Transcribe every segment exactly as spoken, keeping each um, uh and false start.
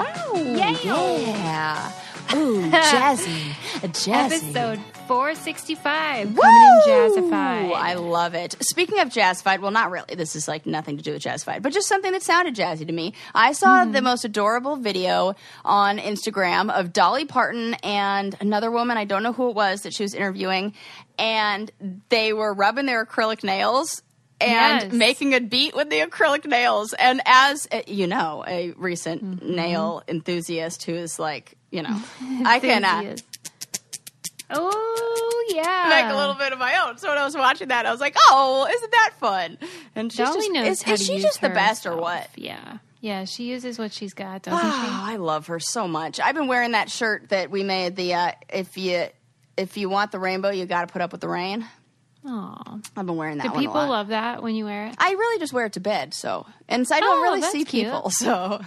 Wow. Yay. Yeah. Ooh, jazzy. Jazzy. Episode four sixty-five. Woo! Coming in jazzified. I love it. Speaking of jazzified, well, not really. This is like nothing to do with jazzified, but just something that sounded jazzy to me. I saw Mm-hmm. the most adorable video on Instagram of Dolly Parton and another woman, I don't know who it was, that she was interviewing, and they were rubbing their acrylic nails and Yes. making a beat with the acrylic nails. And as, uh, you know, a recent Mm-hmm. nail enthusiast who is like, you know, I can... Uh, Enthusiast. Oh, yeah. make a little bit of my own. So when I was watching that, I was like, "Oh, isn't that fun?" And she's Dolly just, knows is, how is to she use just the her best or stuff. what? Yeah. Yeah, she uses what she's got, doesn't Oh, I love her so much. I've been wearing that shirt that we made. The uh, if you if you want the rainbow, you got to put up with the rain. she? Aw. I've been wearing that. Do one a people lot. love that when you wear it? I really just wear it to bed. So and so I don't Oh, really that's see cute. people. So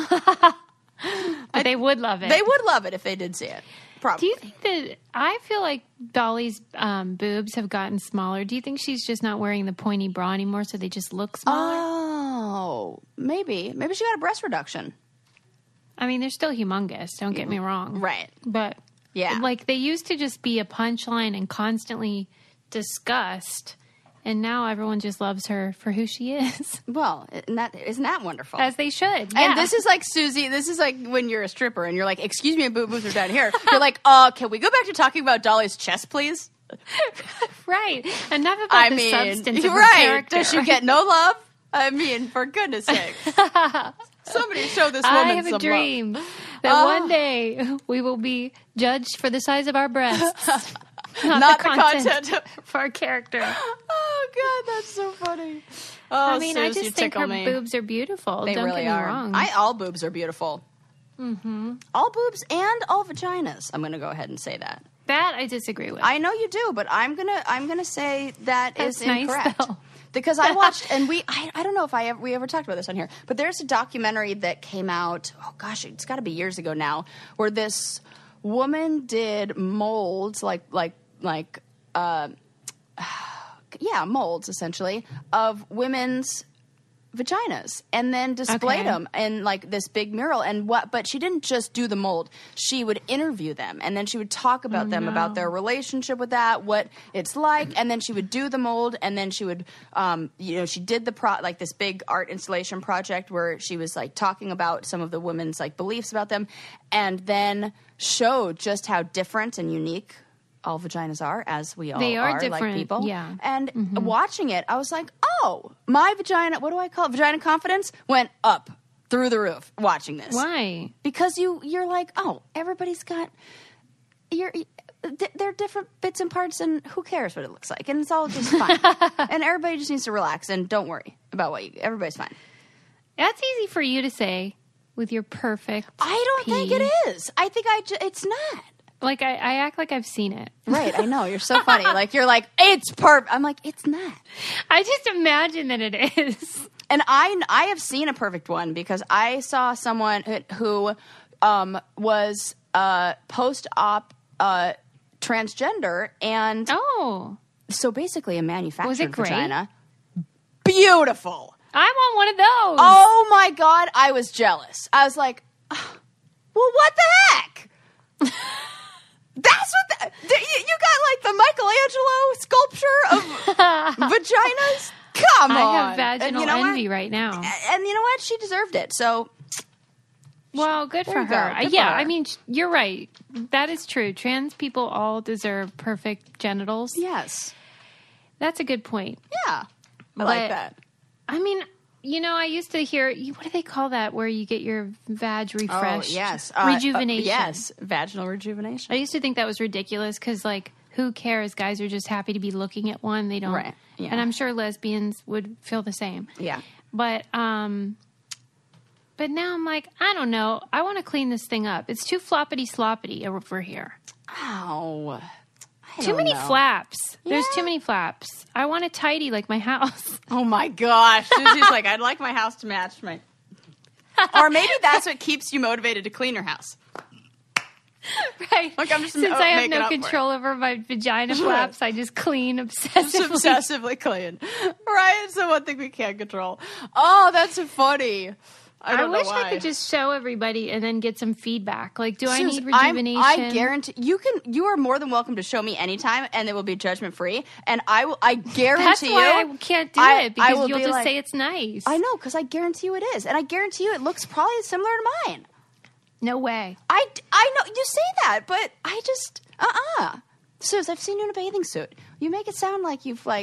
But they would love it. they would love it if they did see it. Probably. Do you think that I feel like Dolly's um, boobs have gotten smaller? Do you think she's just not wearing the pointy bra anymore, so they just look smaller? Oh, maybe. Maybe she got a breast reduction. I mean, they're still humongous. Don't get me wrong. Right. But Yeah. like they used to just be a punchline and constantly discussed, and now everyone just loves her for who she is, Well, isn't that, isn't that wonderful? as they should. And Yeah. this is like, Susie, this is like when you're a stripper and you're like, excuse me, boob boobs are down here. You're like, uh, can we go back to talking about Dolly's chest, please? right. Enough about I the mean, substance you're of her right. character. Does she get no love? I mean, for goodness sake. Somebody show this woman I have some a dream that Oh. one day we will be judged for the size of our breasts, not, Not the, the content, content. for our character. love. Oh, God, that's so funny. Oh, I mean, I Suze, you just think tickle her me. boobs are beautiful. They Don't really get me are. wrong. I, all boobs are beautiful. Mm-hmm. All boobs and all vaginas. I'm going to go ahead and say that. that I disagree with. I know you do, but I'm gonna I'm gonna say that That's is nice, incorrect. though. Because I watched, and we I, I don't know if I ever, we ever talked about this on here, but there's a documentary that came out. Oh gosh, it's got to be years ago now, where this woman did molds like like like uh, yeah molds essentially of women's vaginas and then displayed Okay. them in like this big mural. And what but she didn't just do the mold, she would interview them and then she would talk about Oh, them, no. about their relationship with that, what it's like, and then she would do the mold, and then she would um you know she did the pro like this big art installation project where she was like talking about some of the women's like beliefs about them, and then showed just how different and unique all vaginas are, as we all They are like different, people. yeah. And watching it, I was like, oh, my vagina, what do I call it? Vagina confidence went up through the roof watching this. Why? Because you, you're like, oh, everybody's got, you're, they're different bits and parts, and who cares what it looks like? And it's all just fine. And everybody just needs to relax and don't worry about what you, everybody's fine. That's easy for you to say with your perfect. I don't pee. think it is. I think I, ju- it's not. Like I, I act like I've seen it. Right, I know. You're so funny. Like, you're like, it's perfect. I'm like, it's not. I just imagine that it is. And I, I have seen a perfect one because I saw someone who, who um, was uh, post-op uh, transgender, and Oh, so basically a manufactured Was it great? vagina. Beautiful. I want one of those. Oh my God, I was jealous. I was like, "Ah, well, what the heck? That's what the, the- you, you got like the Michelangelo sculpture of vaginas? Come on. I have And vaginal you know envy what? right now. And you know what? She deserved it. So Well, good There for you go. her. Uh, Good yeah, for her. I mean, sh- you're right. That is true. Trans people all deserve perfect genitals. yes. That's a good point. Yeah. I But- like that. I mean, you know, I used to hear, you- what do they call that, where you get your vag refreshed? Oh, yes. Uh, Rejuvenation. uh, yes. Vaginal rejuvenation. I used to think that was ridiculous because, like, who cares? Guys are just happy to be looking at one. They don't. Right, yeah. And I'm sure lesbians would feel the same. Yeah. But, um, but now I'm like, I don't know. I want to clean this thing up. It's too floppity sloppity over here. Ow. I Too don't many know. flaps. There's Yeah. too many flaps. I want it tidy like my house. Oh my gosh. Susie's like, I'd like my house to match my. Or maybe that's what keeps you motivated to clean your house. Right. Look, I'm just Since uh, I have making no up for it. control over my vagina flaps, I just clean Just obsessively. obsessively clean. Right? So one thing we can't control. Oh, that's so funny. I don't I wish know why. I could just show everybody and then get some feedback. Like, do I Suze, need I'm- rejuvenation? I guarantee you can. You are more than welcome to show me anytime, and it will be judgment free. And I will. I guarantee That's you. why I can't do I- it I because will you'll be just like- say it's nice. I know, because I guarantee you it is, and I guarantee you it looks probably similar to mine. No way. I, I know you say that, but I just uh uh-uh. uh. Suze, I've seen you in a bathing suit. You make it sound like you've like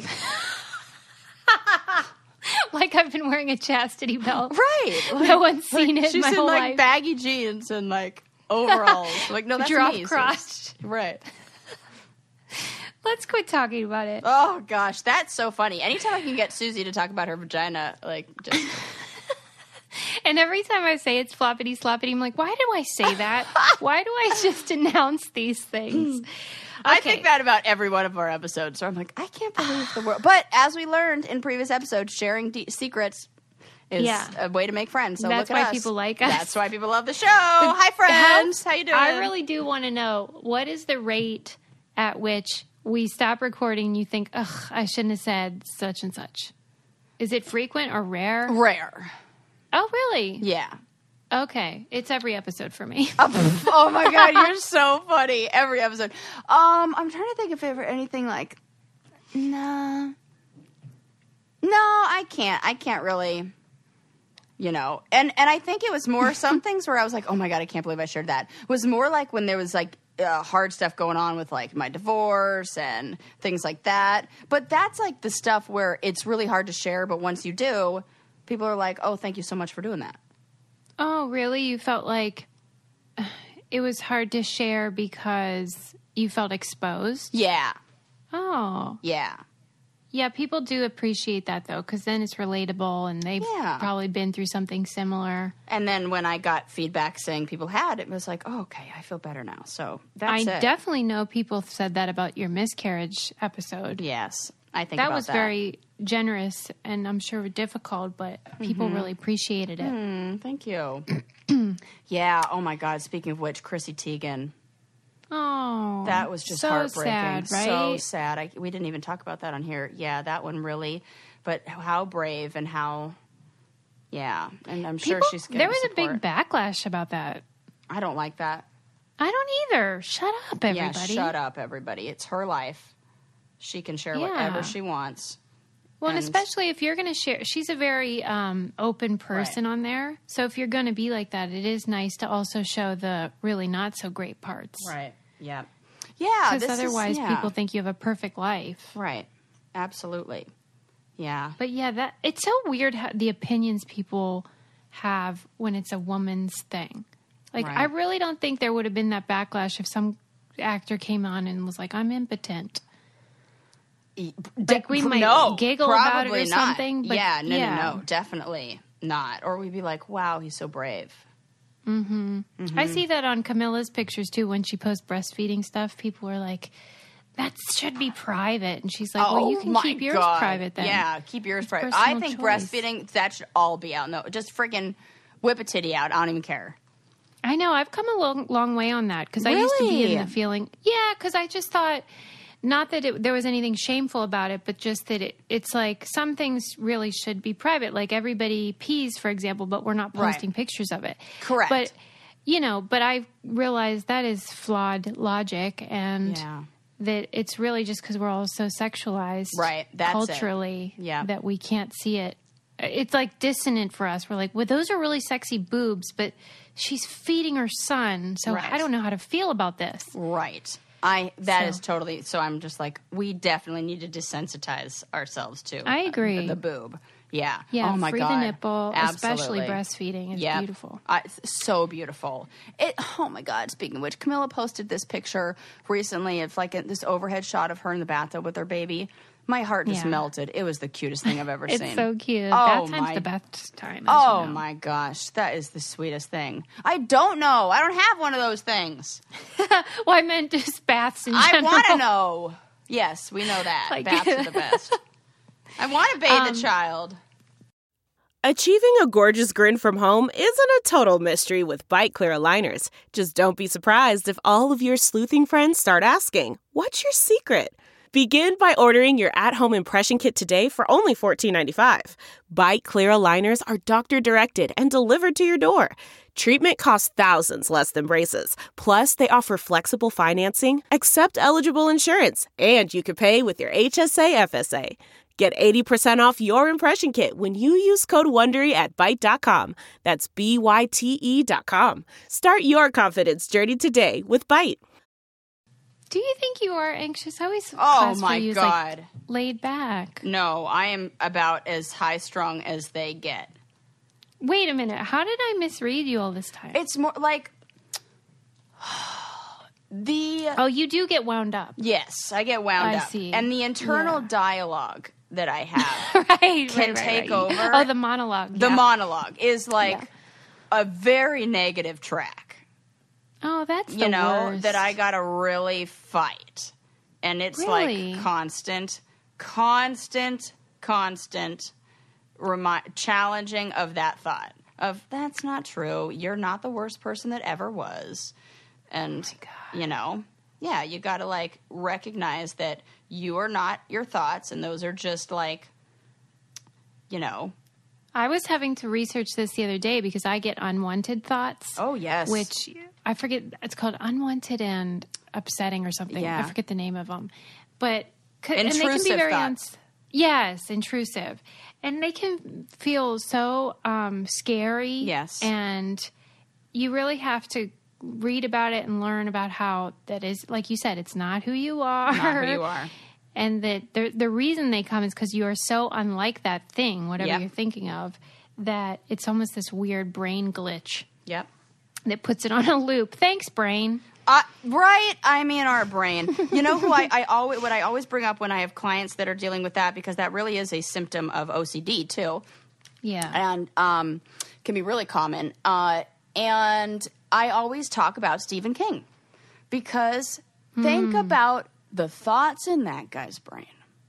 Like I've been wearing a chastity belt. right. Like, No one's seen it she's my in whole like life. baggy jeans and like overalls. Like no, that's Drop me. Suze. crotch. Right. Let's quit talking about it. Oh gosh, that's so funny. Anytime I can get Susie to talk about her vagina, like just And every time I say it's floppity sloppity, I'm like, why do I say that? Why do I just announce these things? I Okay. think that about every one of our episodes. So I'm like, I can't believe the world. But as we learned in previous episodes, sharing de- secrets is Yeah. a way to make friends. So That's look at why us. people like us. That's why people love the show. Hi, friends. How, you doing? I really do want to know, what is the rate at which we stop recording and you think, ugh, I shouldn't have said such and such? Is it frequent or rare? rare. Oh, really? Yeah. Okay. It's every episode for me. Oh my god, you're so funny. Every episode. Um, I'm trying to think if ever anything like, nah, no, I can't. I can't really. You know, and and I think it was more some things where I was like, oh my god, I can't believe I shared that. It was more like when there was like uh, hard stuff going on with like my divorce and things like that. But that's like the stuff where it's really hard to share. But once you do, people are like, oh, thank you so much for doing that. Oh, really? You felt like it was hard to share because you felt exposed? Yeah, Oh. yeah. Yeah, people do appreciate that, though, because then it's relatable and they've Yeah. probably been through something similar. And then when I got feedback saying people had, it was like, oh, okay, I feel better now. So that's I it. definitely know people said that about your miscarriage episode. Yes, I think That about was that. very generous and I'm sure difficult, but people really appreciated it. Mm, thank you. Yeah. Oh my God. Speaking of which, Chrissy Teigen. Oh, That was just so heartbreaking. sad, right? So sad. I, we didn't even talk about that on here. Yeah, that one really. But how brave and how. Yeah, and I'm sure People- she's. Getting there was a support. big backlash about that. I don't like that. I don't either. Shut up, everybody. Yeah, shut up, everybody. It's her life. She can share whatever Yeah. she wants. Well, and And- especially if you're going to share, she's a very um, open person Right. on there. So if you're going to be like that, it is nice to also show the really not so great parts. Right. Yeah. Yeah. Because this is- otherwise, yeah. people think you have a perfect life. Right. Absolutely. Yeah. But yeah, that it's so weird how the opinions people have when it's a woman's thing. Like, Right. I really don't think there would have been that backlash if some actor came on and was like, "I'm impotent." Like, we might no, giggle about it probably or not. something, but yeah, no, yeah. no, no, definitely not. Or we'd be like, "Wow, he's so brave." I see that on Camilla's pictures too. When she posts breastfeeding stuff, people are like, "That should be private," and she's like, "Well, you can Oh my keep yours God. private then." Yeah, keep yours private. personal I think choice. breastfeeding, that should all be out. No, just freaking whip a titty out. I don't even care. I know. I've come a long, long way on that because I used to be Really? in the feeling, yeah, because I just thought, not that it, there was anything shameful about it, but just that it, it's like some things really should be private. Like everybody pees, for example, but we're not Right. posting pictures of it. Correct. But, you know, but I realized that is flawed logic and Yeah. that it's really just because we're all so sexualized Right, that's it. culturally Yeah. that we can't see it. It's like dissonant for us. We're like, well, those are really sexy boobs, but she's feeding her son, so Right. I don't know how to feel about this. Right. I that So- is totally. So I'm just like, we definitely need to desensitize ourselves to. I agree. The, the boob. Yeah. Yeah, Oh my free God. the nipple, especially Absolutely. breastfeeding. It's Yep. beautiful. I, it's so beautiful. It. Oh my God. Speaking of which, Camilla posted this picture recently of like a, this overhead shot of her in the bathtub with her baby. My heart just Yeah. melted. It was the cutest thing I've ever It's seen. so cute. Oh, that time's my- the best time. as Oh you know. my gosh, that is the sweetest thing. I don't know. I don't have one of those things. Well, I meant just baths in I general. want to know. Yes, we know that. Like- Baths are the best. I want to bathe Um, the child. Achieving a gorgeous grin from home isn't a total mystery with Bite Clear aligners. Just don't be surprised if all of your sleuthing friends start asking, "What's your secret?" Begin by ordering your at-home impression kit today for only fourteen ninety-five. Byte Clear aligners are doctor-directed and delivered to your door. Treatment costs thousands less than braces. Plus, they offer flexible financing, accept eligible insurance, and you can pay with your H S A F S A. Get eighty percent off your impression kit when you use code WONDERY at byte dot com. That's B Y T E dot com. Start your confidence journey today with Byte. Do you think you are anxious? I always Oh, classify my you as, God. like, laid back. No, I am about as high-strung as they get. Wait a minute. How did I misread you all this time? It's more like... the... oh, you do get wound up. Yes, I get wound I up. see. And the internal Yeah. dialogue that I have right, can right, right, take right. over. Oh, the monologue. The yeah. monologue is like Yeah. a very negative track. Oh, that's the You know, worst. that I gotta really fight. And it's Really? like constant, constant, constant remi- challenging of that thought. Of, that's not true. You're not the worst person that ever was. And, Oh you know, yeah, you gotta like recognize that you are not your thoughts, and those are just like, you know. I was having to research this the other day because I get unwanted thoughts. Oh, yes. Which I forget, it's called unwanted and upsetting or something. Yeah. I forget the name of them. But, c- and they can be Intrusive very, thoughts. uns- yes, intrusive. And they can feel so um, scary. Yes. And you really have to read about it and learn about how that is, like you said, it's not who you are. Not who you are. And that the, the reason they come is because you are so unlike that thing, whatever Yep. you're thinking of, that it's almost this weird brain glitch Yep. that puts it on a loop. Thanks, brain. Uh, right? I mean, our brain. You know who I, I always, what I always bring up when I have clients that are dealing with that, because that really is a symptom of O C D too, Yeah. and um, can be really common. Uh, and I always talk about Stephen King, because think about the thoughts in that guy's brain.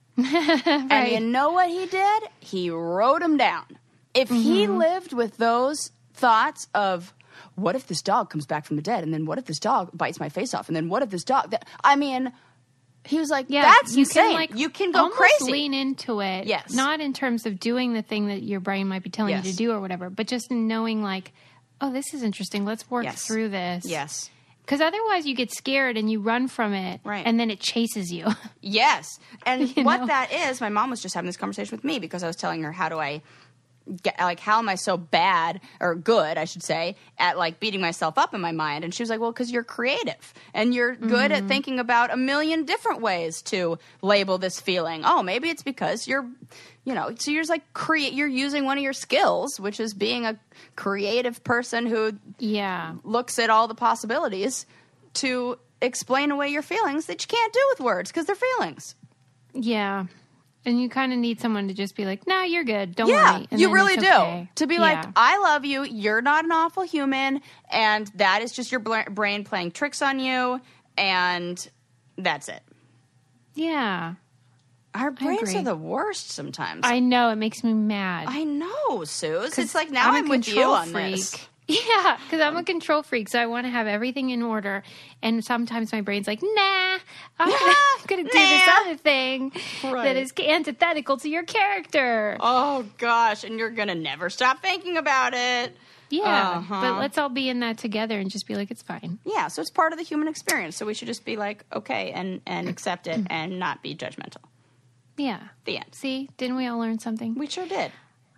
And you know what he did? He wrote them down. If he lived with those thoughts of, what if this dog comes back from the dead? And then what if this dog bites my face off? And then what if this dog... That, I mean, he was like, Yeah, that's you insane. Can, like, you can go almost crazy. lean into it. Yes. Not in terms of doing the thing that your brain might be telling Yes. you to do or whatever, but just in knowing, like, oh, this is interesting. Let's work Yes. through this. Yes. Because otherwise you get scared and you run from it. Right. And then it chases you. Yes. And You what know? that is, my mom was just having this conversation with me, because I was telling her, how do I get, like, how am I so bad, or good, I should say, at, like, beating myself up in my mind? And she was like, well, because you're creative and you're good Mm-hmm. at thinking about a million different ways to label this feeling. Oh, maybe it's because you're, you know, so you're just like, create, you're using one of your skills, which is being a creative person who Yeah. looks at all the possibilities to explain away your feelings that you can't do with words, because they're feelings. Yeah. And you kind of need someone to just be like, no, you're good. Don't Yeah, worry. And you then really it's do. okay. To be Yeah. like, I love you. You're not an awful human, and that is just your bla- brain playing tricks on you, and that's it. Yeah. Our brains agree. are the worst sometimes. I know. It makes me mad. I know, Suze. 'Cause It's like now I'm, a with you control on freak. this. Yeah, because I'm a control freak, so I want to have everything in order. And sometimes my brain's like, nah, I'm going to do this Nah. other thing Right. that is antithetical to your character. Oh gosh, and you're gonna never stop thinking about it. Yeah, Uh-huh. but let's all be in that together and just be like, it's fine. Yeah, so it's part of the human experience. So we should just be like, okay, and and accept it and not be judgmental. Yeah. The end. See, didn't we all learn something? We sure did.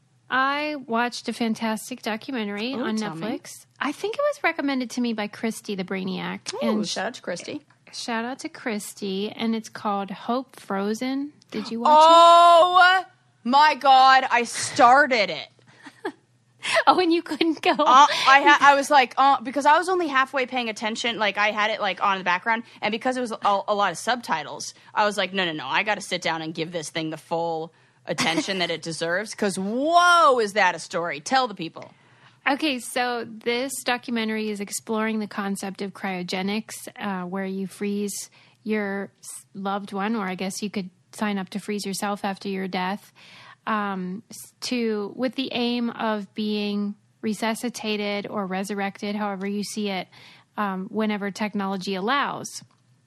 I watched a fantastic documentary Ooh, on tell me. Netflix. I think it was recommended to me by Christy, the Brainiac. Ooh, and shout out to Christy. shout out to Christy. And it's called Hope Frozen. Did you watch Oh my God, I started it. it? Oh, and you couldn't go. Uh, I ha- I was like, uh, because I was only halfway paying attention. Like I had it like on in the background, and because it was a, a lot of subtitles, I was like, no, no, no, I got to sit down and give this thing the full attention that it deserves. Because whoa, is that a story? Tell the people. Okay, so this documentary is exploring the concept of cryogenics, uh, where you freeze your s- loved one, or I guess you could sign up to freeze yourself after your death, um, s- to with the aim of being resuscitated or resurrected, however you see it, um, whenever technology allows.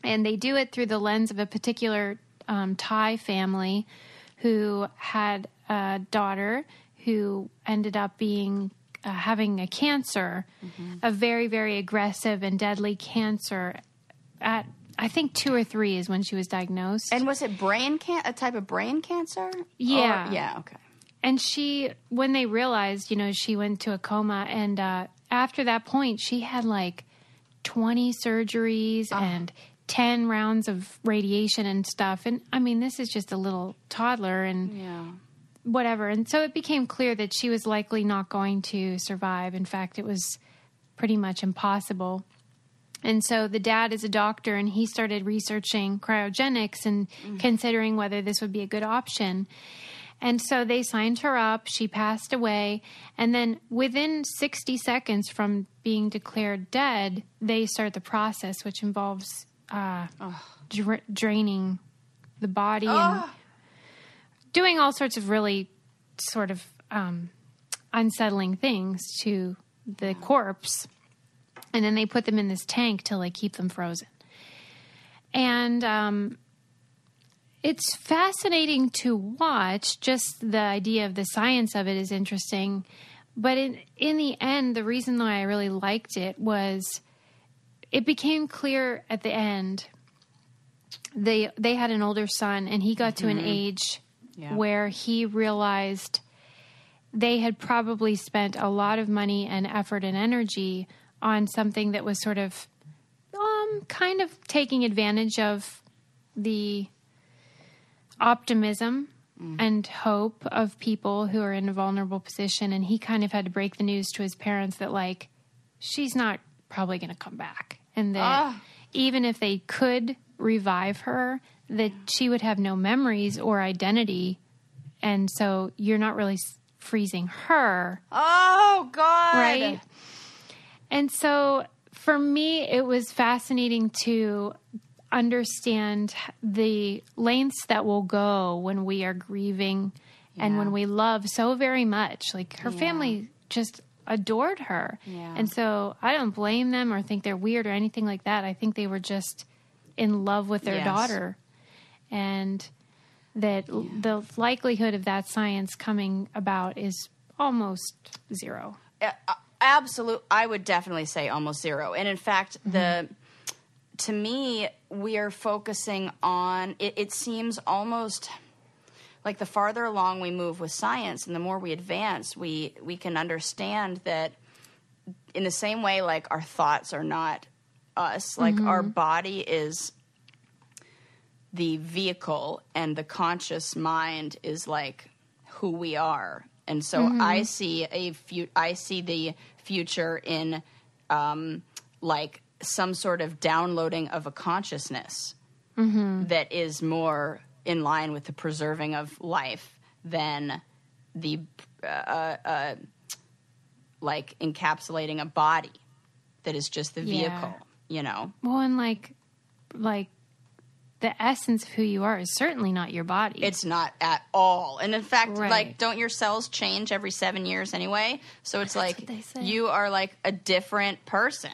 And they do it through the lens of a particular um, Thai family who had a daughter who ended up being uh, having a cancer, mm-hmm. a very, very aggressive and deadly cancer. At I think two or three is when she was diagnosed. And was it brain can a type of brain cancer? Yeah, or, yeah, okay. And she, when they realized, you know, she went to a coma, and uh, after that point, she had like twenty surgeries oh. and ten rounds of radiation and stuff. And I mean, this is just a little toddler and yeah. whatever. And so it became clear that she was likely not going to survive. In fact, it was pretty much impossible. And so the dad is a doctor, and he started researching cryogenics and mm-hmm. considering whether this would be a good option. And so they signed her up. She passed away. And then within sixty seconds from being declared dead, they start the process, which involves uh, dra- draining the body oh. and doing all sorts of really sort of um, unsettling things to the corpse. And then they put them in this tank to like keep them frozen. And um, it's fascinating to watch. Just the idea of the science of it is interesting. But in, in the end, the reason why I really liked it was it became clear at the end. They they had an older son, and he got mm-hmm. to an age yeah. where he realized they had probably spent a lot of money and effort and energy on something that was sort of um, kind of taking advantage of the optimism mm. and hope of people who are in a vulnerable position. And he kind of had to break the news to his parents that, like, she's not probably going to come back. And that ah. even if they could revive her, that she would have no memories or identity. And so you're not really freezing her. Oh, God. Right? And so for me, it was fascinating to understand the lengths that will go when we are grieving yeah. and when we love so very much. Like, her yeah. family just adored her. Yeah. And so I don't blame them or think they're weird or anything like that. I think they were just in love with their yes. daughter. And that yeah. the likelihood of that science coming about is almost zero. Uh, absolute. I would definitely say almost zero. And in fact, mm-hmm. the to me, we are focusing on, it, it seems almost like the farther along we move with science and the more we advance, we, we can understand that in the same way, like, our thoughts are not us, like mm-hmm. our body is the vehicle and the conscious mind is like who we are. And so mm-hmm. I see a fu- I see the future in um, like some sort of downloading of a consciousness mm-hmm. that is more in line with the preserving of life than the uh, uh, like encapsulating a body that is just the vehicle, yeah. you know? Well, and like, like the essence of who you are is certainly not your body. It's not at all. And in fact, right. like, don't your cells change every seven years anyway? So it's That's like what they say. You are like a different person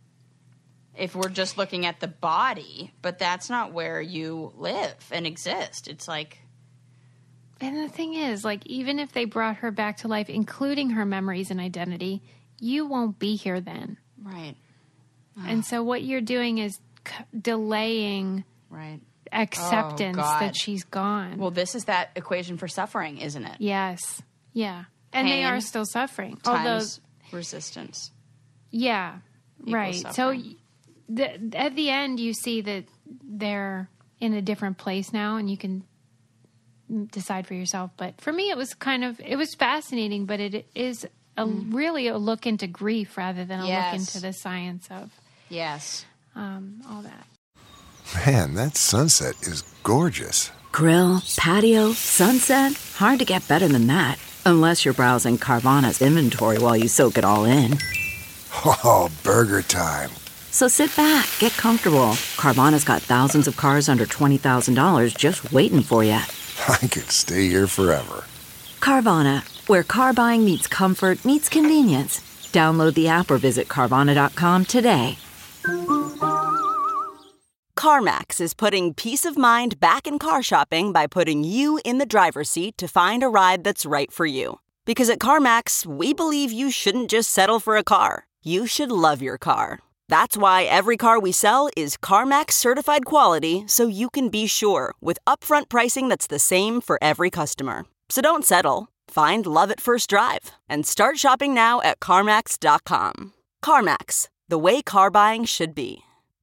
if we're just looking at the body, but that's not where you live and exist. It's like... And the thing is, like, even if they brought her back to life, including her memories and identity, you won't be here then. Right. And so what you're doing is c- delaying right. acceptance oh, that she's gone. Well, this is that equation for suffering, isn't it? Yes. Yeah. And Pain they are still suffering. Times Although, resistance. Yeah. Right. Suffering. So the, at the end, you see that they're in a different place now, and you can decide for yourself. But for me, it was kind of, it was fascinating, but it is a, mm. really a look into grief rather than a yes. look into the science of yes, um, all that. Man, that sunset is gorgeous. Grill, patio, sunset. Hard to get better than that. Unless you're browsing Carvana's inventory while you soak it all in. Oh, burger time. So sit back, get comfortable. Carvana's got thousands of cars under twenty thousand dollars just waiting for you. I could stay here forever. Carvana, where car buying meets comfort, meets convenience. Download the app or visit Carvana dot com today. CarMax is putting peace of mind back in car shopping by putting you in the driver's seat to find a ride that's right for you. Because at CarMax, we believe you shouldn't just settle for a car. You should love your car. That's why every car we sell is CarMax certified quality, so you can be sure with upfront pricing that's the same for every customer. So don't settle. Find love at first drive and start shopping now at CarMax dot com. CarMax, the way car buying should be.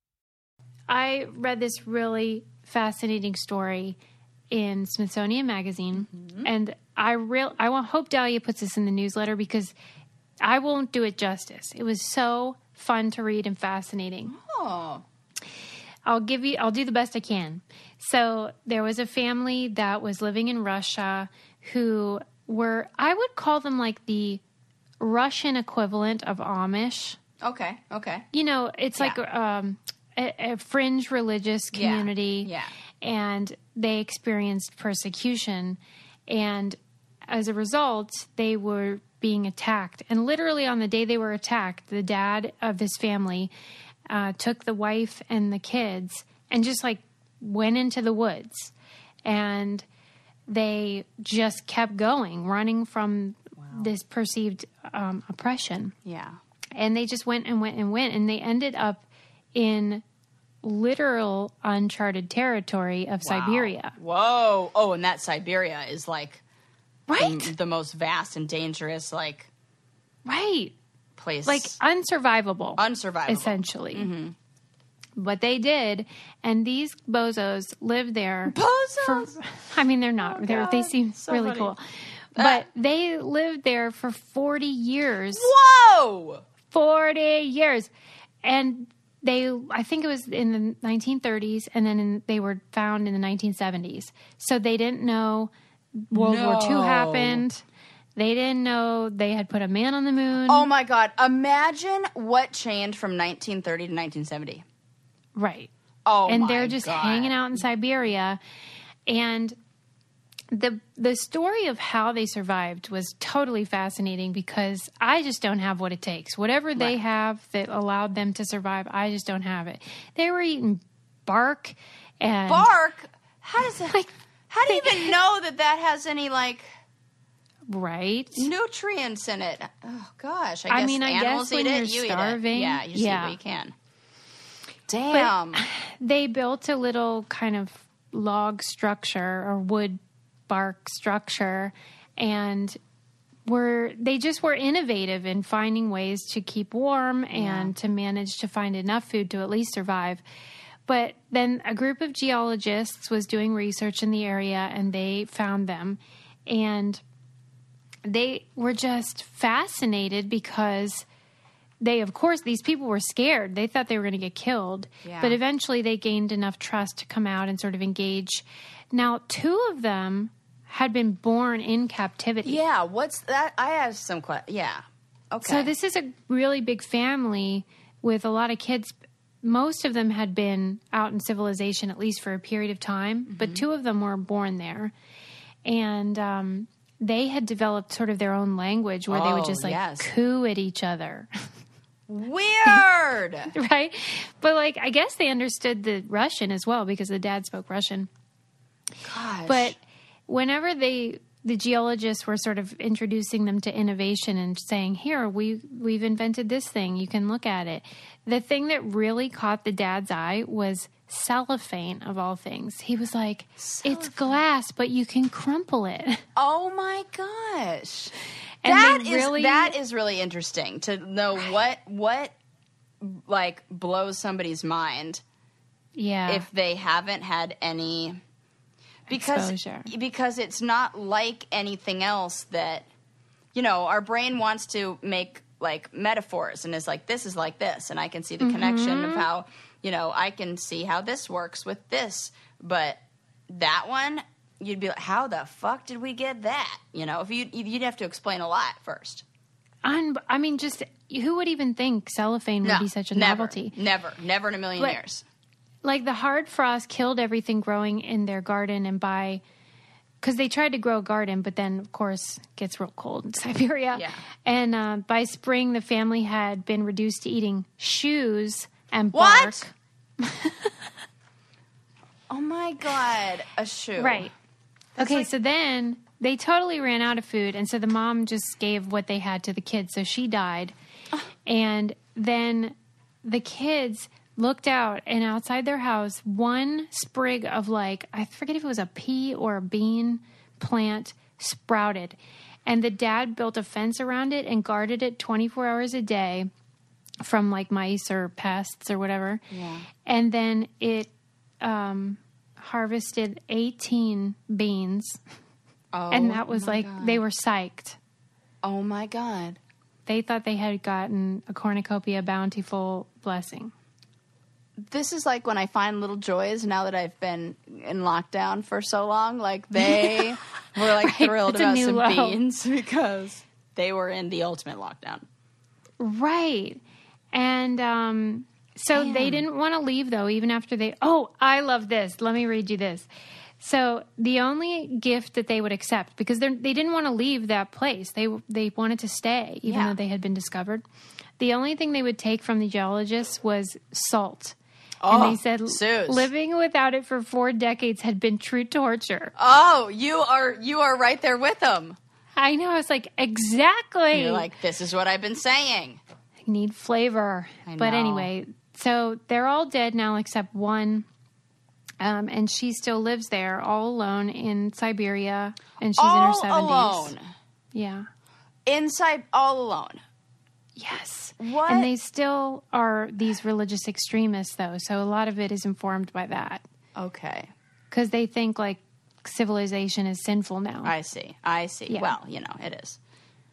I read this really fascinating story in Smithsonian Magazine, mm-hmm. and I real I want hope Dahlia puts this in the newsletter because I won't do it justice. It was so fun to read and fascinating. Oh. I'll give you I'll do the best I can. So there was a family that was living in Russia who were, I would call them like the Russian equivalent of Amish. Okay, okay. You know, it's Yeah. like um, a, a fringe religious community. Yeah. And they experienced persecution. And as a result, they were being attacked. And literally on the day they were attacked, the dad of this family uh, took the wife and the kids and just like went into the woods. And they just kept going, running from wow. this perceived um, oppression. Yeah. And they just went and went and went. And they ended up in literal uncharted territory of Wow. Siberia. Whoa. Oh, and that Siberia is like Right? the, the most vast and dangerous like Right. place. Like unsurvivable. Unsurvivable. Essentially. Mm-hmm. But they did. And these bozos lived there. Bozos? For, I mean, they're not. Oh, they're, they God. seem So really funny. cool. Ah. But they lived there for forty years. Whoa! forty years. And they, I think it was in the nineteen thirties, and then in, they were found in the nineteen seventies. So they didn't know World No. War Two happened. They didn't know they had put a man on the moon. Oh my God. Imagine what changed from nineteen thirty to nineteen seventy. Right. Oh and my they're just God. hanging out in Siberia. And the the story of how they survived was totally fascinating because I just don't have what it takes. Whatever they Right. have that allowed them to survive, I just don't have it. They were eating bark and Bark? How does that, Like, how do you even know that that has any like right. nutrients in it? Oh gosh. I, I guess mean, I animals guess when eat it, you're you starving, eat it. Yeah, you just eat yeah. what you can. Damn. They built a little kind of log structure or wood bark structure, and were they just were innovative in finding ways to keep warm and to manage to find enough food to at least survive. But then a group of geologists was doing research in the area, and they found them, and they were just fascinated because they, of course, these people were scared. They thought they were going to get killed. Yeah. But eventually they gained enough trust to come out and sort of engage. Now, two of them had been born in captivity. Yeah, what's that? I have some questions. Yeah. Okay. So this is a really big family with a lot of kids. Most of them had been out in civilization, at least for a period of time, Mm-hmm. but two of them were born there. And um, they had developed sort of their own language where they would Oh, just like yes. coo at each other. Weird. Right? But like, I guess they understood the Russian as well because the dad spoke Russian. Gosh. But whenever they, the geologists were sort of introducing them to innovation and saying, here, we, we've invented this thing. You can look at it. The thing that really caught the dad's eye was cellophane, of all things. He was like, it's glass, but you can crumple it. Oh my gosh. And That they is really- that is really interesting to know what what like blows somebody's mind Yeah. if they haven't had any because Exposure. because it's not like anything else that you know, our brain wants to make like metaphors and is like this is like this and I can see the connection Mm-hmm. of how, you know, I can see how this works with this, but that one you'd be like, how the fuck did we get that? You know, if you you'd have to explain a lot first. Un- I mean, just who would even think cellophane would No, be such a never, novelty? Never, never in a million But- years. Like the hard frost killed everything growing in their garden, and by because they tried to grow a garden, but then of course it gets real cold in Siberia. Yeah. And uh, by spring, the family had been reduced to eating shoes and bark. What? Oh my God, a shoe. Right. That's okay, like- so then they totally ran out of food, and so the mom just gave what they had to the kids, so she died. And then the kids looked out, and outside their house, one sprig of, like, I forget if it was a pea or a bean plant sprouted. And the dad built a fence around it and guarded it twenty-four hours a day from, like, mice or pests or whatever. Yeah. And then it um, harvested eighteen beans. Oh, And that was my like, God. they were psyched. Oh my God. They thought they had gotten a cornucopia bountiful blessing. This is like when I find little joys now that I've been in lockdown for so long. Like they were like Right, thrilled it's a about new some low. beans because they were in the ultimate lockdown. Right. And um, so Damn. they didn't want to leave, though, even after they... Oh, I love this. Let me read you this. So the only gift that they would accept, because they they didn't want to leave that place. They they wanted to stay, even Yeah. though they had been discovered. The only thing they would take from the geologists was salt. Oh, and they said Suze. living without it for four decades had been true torture. Oh, you are you are right there with them. I know. I was like, exactly. You're like, this is what I've been saying. I need flavor. I But know. anyway, so they're all dead now except one. Um, and she still lives there all alone in Siberia. And she's in her All seventies. alone. Yeah. Inside, all alone. Yes. What? And they still are these religious extremists, though. So a lot of it is informed by that. Okay. Because they think, like, civilization is sinful now. I see. I see. Yeah. Well, you know, it is.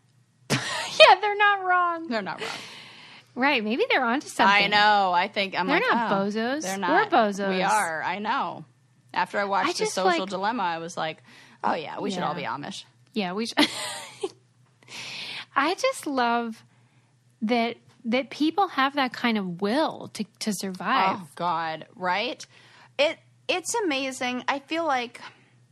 Yeah, they're not wrong. They're not wrong. Right. Maybe they're onto something. I know. I think I'm They're like, not oh, bozos. They're We're not. bozos. We are. I know. After I watched I The just, Social like- Dilemma, I was like, oh yeah, we should Yeah. all be Amish. Yeah, we should. I just love that that people have that kind of will to, to survive. Oh God, right? It it's amazing. I feel like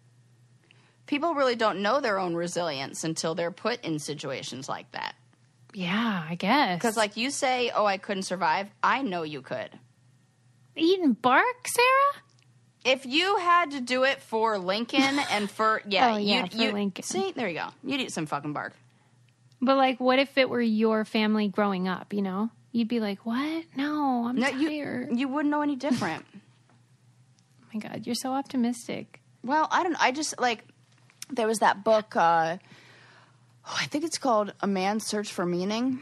people really don't know their own resilience until they're put in situations like that. Yeah, I guess. Because, like you say, oh, I couldn't survive. I know you could. eating bark, Sarah? If you had to do it for Lincoln and for yeah, Oh, yeah, you'd, for you Lincoln. see, there you go. You'd eat some fucking bark. But, like, what if it were your family growing up, you know? You'd be like, what? No, I'm No, tired. you you wouldn't know any different. Oh, my God, you're so optimistic. Well, I don't know. I just, like, there was that book, uh, oh, I think it's called A Man's Search for Meaning.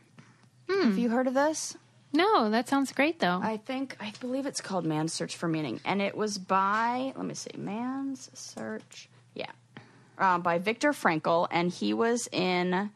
Have you heard of this? No, that sounds great, though. I think, I believe it's called Man's Search for Meaning. And it was by, let me see, Man's Search, yeah, uh, by Viktor Frankl. And he was in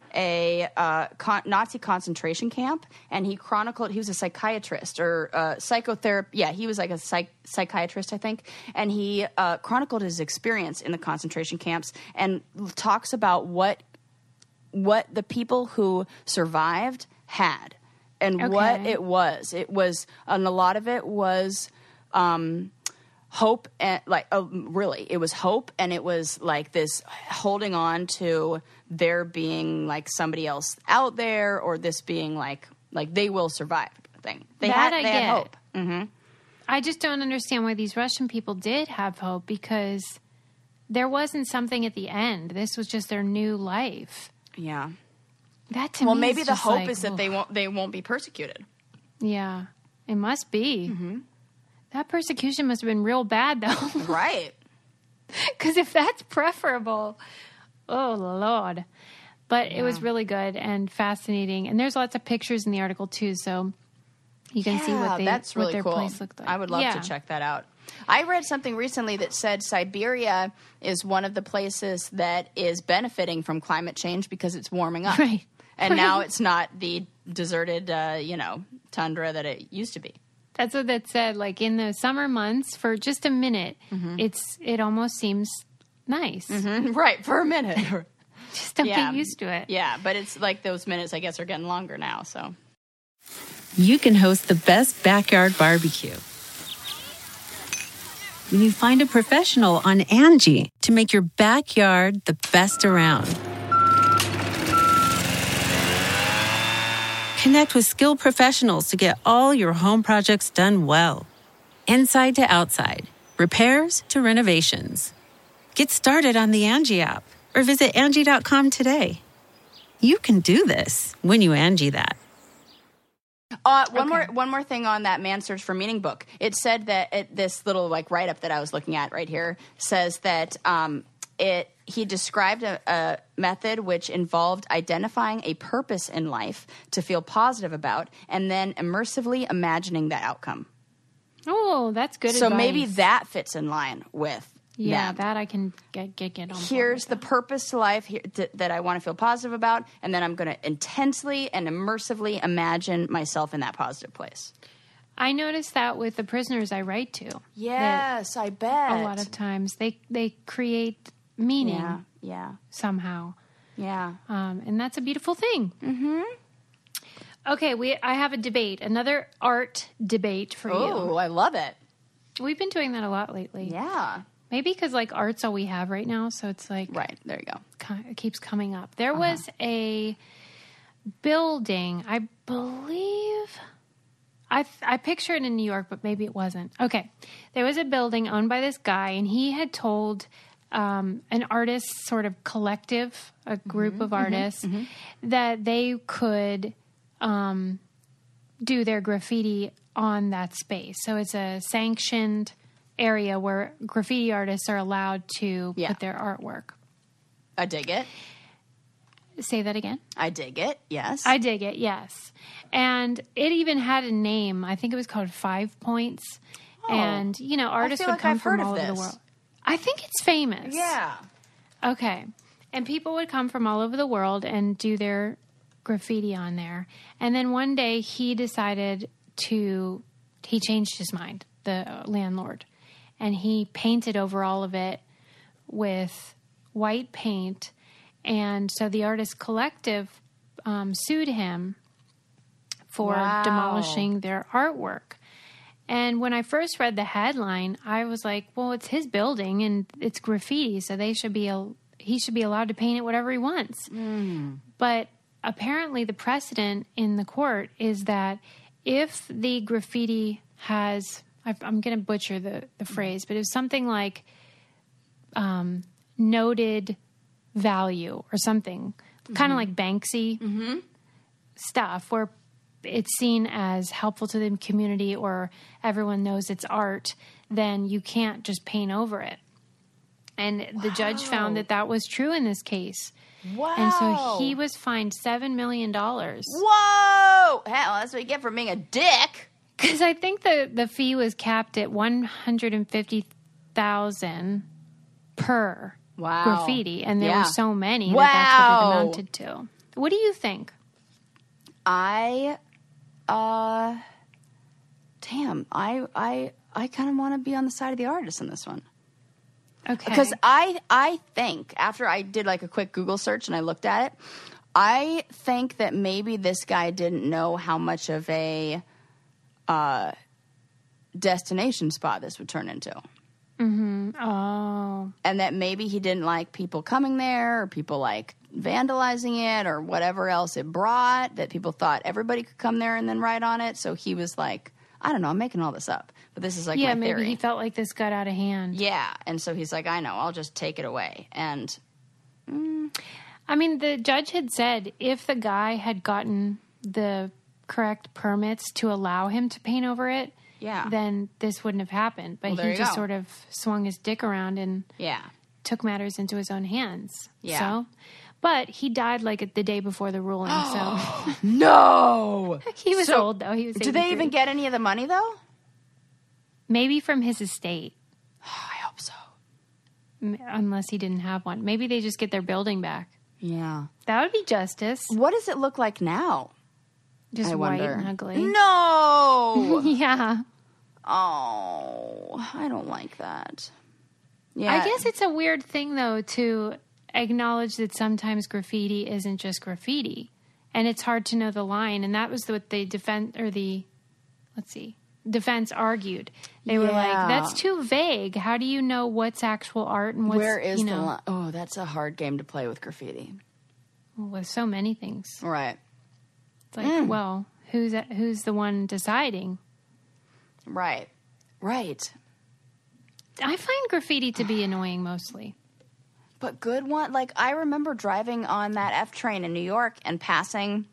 a uh, con- Nazi concentration camp, and he chronicled, he was a psychiatrist or uh, psychotherapist. Yeah, he was like a psych- psychiatrist, I think. And he uh, chronicled his experience in the concentration camps and talks about what what the people who survived had and what Okay. it was. It was, and a lot of it was um, hope and like, uh, really, it was hope, and it was like this holding on to there being like somebody else out there, or this being like like they will survive thing. They That had, I they had get. hope. Mm-hmm. I just don't understand why these Russian people did have hope, because there wasn't something at the end. This was just their new life. Yeah. That to Well, me maybe is the just hope like, is that ugh. they won't they won't be persecuted. Yeah, it must be. That persecution must have been real bad, though. Right. Because if that's preferable, oh, Lord. But it was really good and fascinating. And there's lots of pictures in the article, too, so you can see what, they, that's what really their cool. place looked like. I would love Yeah. to check that out. I read something recently that said Siberia is one of the places that is benefiting from climate change because it's warming up. Right. And now Right. it's not the deserted, uh, you know, tundra that it used to be. That's what that said. Like, in the summer months, for just a minute, Mm-hmm. it's it almost seems nice. Right, for a minute. Just don't Yeah. get used to it. Yeah, but it's like those minutes, I guess, are getting longer now, so. You can host the best backyard barbecue when you find a professional on Angie to make your backyard the best around. Connect with skilled professionals to get all your home projects done well. Inside to outside, repairs to renovations. Get started on the Angie app or visit Angie dot com today. You can do this when you Angie that. Uh, one Okay. more one more thing on that Man's Search for Meaning book. It said that it, this little like write up that I was looking at right here says that um, it he described a, a method which involved identifying a purpose in life to feel positive about, and then immersively imagining that outcome. Oh, that's good So advice. maybe that fits in line with Yeah, them. that I can get get, get on board Here's with the that. purpose to life here, th- that I want to feel positive about, and then I'm going to intensely and immersively imagine myself in that positive place. I noticed that with the prisoners I write to. that Yes, I bet. a lot of times they they create meaning Yeah, yeah, somehow, yeah. um, and that's a beautiful thing. Mm-hmm. Okay, we I have a debate, another art debate for Oh, you. I love it. We've been doing that a lot lately. Yeah. Maybe because like art's all we have right now, so it's like Right, there you go. ki- it keeps coming up. There Uh-huh. was a building, I believe. I I picture it in New York, but maybe it wasn't. Okay, there was a building owned by this guy, and he had told um, an artist sort of collective, a group Mm-hmm, of artists, that they could um, do their graffiti on that space. So it's a sanctioned area where graffiti artists are allowed to Yeah. put their artwork. I dig it. Say that again. I dig it. Yes. I dig it, yes. And it even had a name. I think it was called Five Points. And, you know, artists feel would like come I've from heard of all over the this. world. I think it's famous. Yeah. Okay. And people would come from all over the world and do their graffiti on there. And then one day he decided to, he changed his mind, the landlord. And he painted over all of it with white paint. And so the artist collective um, sued him for Wow. demolishing their artwork. And when I first read the headline, I was like, well, it's his building and it's graffiti, so they should be a, he should be allowed to paint it whatever he wants. But apparently the precedent in the court is that if the graffiti has, I- I'm going to butcher the, the phrase, but it's something like um, noted value or something, kind of like Banksy stuff, where it's seen as helpful to the community or everyone knows it's art, then you can't just paint over it. And the judge found that that was true in this case. Wow. And so he was fined seven million dollars. Whoa! Hell, that's what you get for being a dick. Because I think the, the fee was capped at one hundred fifty thousand dollars per Wow. graffiti. And there Yeah. were so many that that's what Wow. it amounted to. What do you think? I, uh, damn, I, I, I kind of want to be on the side of the artist in this one. Okay. Because I, I think after I did like a quick Google search and I looked at it, I think that maybe this guy didn't know how much of a uh, destination spot this would turn into. Oh. And that maybe he didn't like people coming there or people like vandalizing it or whatever else it brought, that people thought everybody could come there and then write on it. So he was like, I don't know, I'm making all this up. But this is like Yeah, my maybe theory. he felt like this got out of hand. Yeah. And so he's like, I know, I'll just take it away. And I mean, the judge had said if the guy had gotten the correct permits to allow him to paint over it, Yeah. then this wouldn't have happened. But Well, there he you just go. sort of swung his dick around and yeah. took matters into his own hands. Yeah. So, but he died like the day before the ruling, so No. he was So, old though. He was. Do they even eighty-three. get any of the money though? Maybe from his estate, I hope so. m- unless he didn't have one. Maybe they just get their building back. Yeah. That would be justice. What does it look like now? Just I white wonder. and ugly. No. Yeah. Oh, I don't like that. Yeah. I guess it's a weird thing, though, to acknowledge that sometimes graffiti isn't just graffiti, and it's hard to know the line. And that was what the defense or the let's see, defense argued. They were like, Yeah. "That's too vague. How do you know what's actual art and what's Where is you the know?" line? Oh, that's a hard game to play with graffiti. With so many things, Right. it's like, Mm. well, who's who's the one deciding? Right. Right. I find graffiti to be annoying mostly. But good one. Like, I remember driving on that F train in New York and passing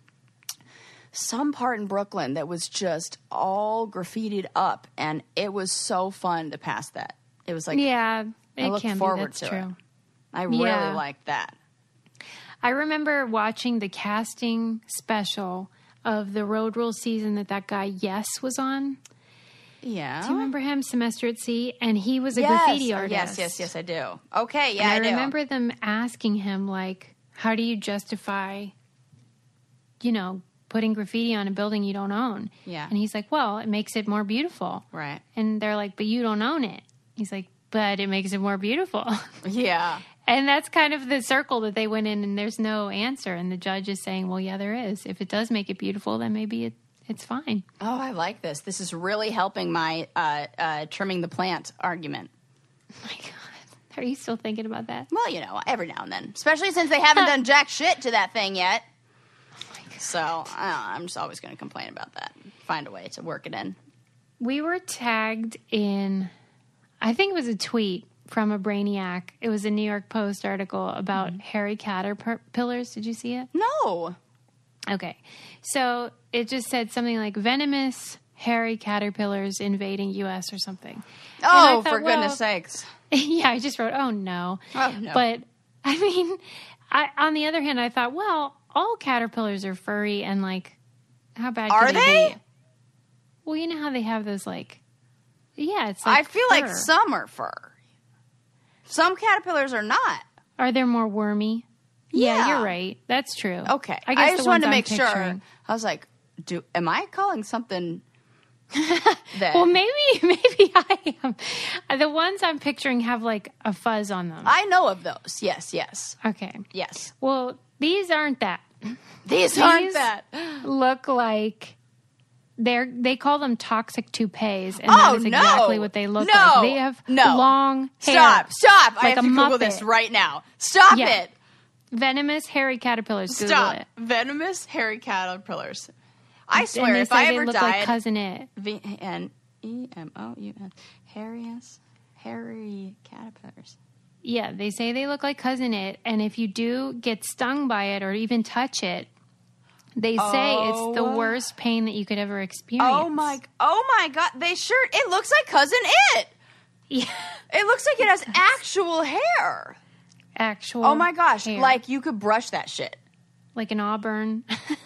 some part in Brooklyn that was just all graffitied up, and it was so fun to pass that. It was like, yeah, I it look can forward be. That's to true. it. I really Yeah. liked that. I remember watching the casting special of the Road Rules season that that guy Yes was on. Yeah. Do you remember him, Semester at Sea? And he was a yes. graffiti Oh, artist. yes, yes, yes, I do. Okay, yeah, And I, I, do. remember them asking him, like, how do you justify, you know, putting graffiti on a building you don't own? Yeah. And he's like, well, it makes it more beautiful. Right. And they're like, but you don't own it. He's like, but it makes it more beautiful. Yeah. And that's kind of the circle that they went in, and there's no answer. And the judge is saying, well, yeah, there is. If it does make it beautiful, then maybe it, it's fine. Oh, I like this. This is really helping my uh, uh, trimming the plant argument. Oh, my God. Are you still thinking about that? Well, you know, every now and then. Especially since they haven't done jack shit to that thing yet. Oh, my God. So, I don't know, I'm just always going to complain about that. Find a way to work it in. We were tagged in, I think it was a tweet from a Brainiac. It was a New York Post article about mm-hmm. hairy caterpillars. Did you see it? No. Okay. So it just said something like venomous hairy caterpillars invading U S or something. Oh, thought, for well, goodness sakes. Yeah, I just wrote, oh, no. Oh, no. But, I mean, I, on the other hand, I thought, well, all caterpillars are furry and, like, how bad are could they, they be? Well, you know how they have those, like, yeah, it's like I feel fur. like some are fur. Some caterpillars are not. Are they more wormy? Yeah, Yeah. you're right. That's true. Okay. I, guess I just the wanted to ones I'm make sure. picturing- I was like, do am I calling something that... Well, maybe, maybe I am. The ones I'm picturing have, like, a fuzz on them. I know of those. Yes, yes, Okay. yes. Well, these aren't that. These aren't These that. look like they're they call them toxic toupees, and Oh, that is no. exactly what they look No. like. They have No. long hair. Stop, stop. I like have a to Google Muppet. this right now. Stop Yeah. it. Venomous hairy caterpillars. Google Stop. it. Venomous hairy caterpillars. I And swear, they if say I they ever look died... like Cousin It. V N E M O U S. Hairiest. Hairy caterpillars. Yeah, they say they look like Cousin It, and if you do get stung by it or even touch it, they say it's the Oh. worst pain that you could ever experience. Oh my, oh my God. They sure, it looks like Cousin It. Yeah, It looks like it has actual hair. actual. Oh my gosh. hair. Like you could brush that shit. like an auburn.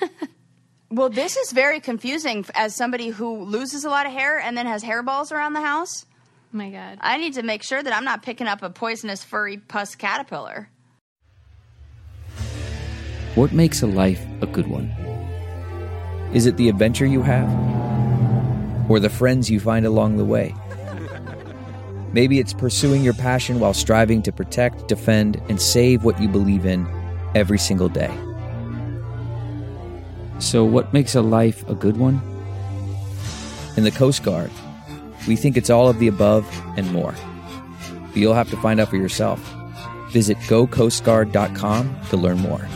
Well, this is very confusing f- as somebody who loses a lot of hair and then has hairballs around the house. Oh my God. I need to make sure that I'm not picking up a poisonous furry pus caterpillar. What makes a life a good one? Is it the adventure you have? Or the friends you find along the way? Maybe it's pursuing your passion while striving to protect, defend, and save what you believe in every single day. So what makes a life a good one? In the Coast Guard, we think it's all of the above and more. But you'll have to find out for yourself. Visit go coast guard dot com to learn more.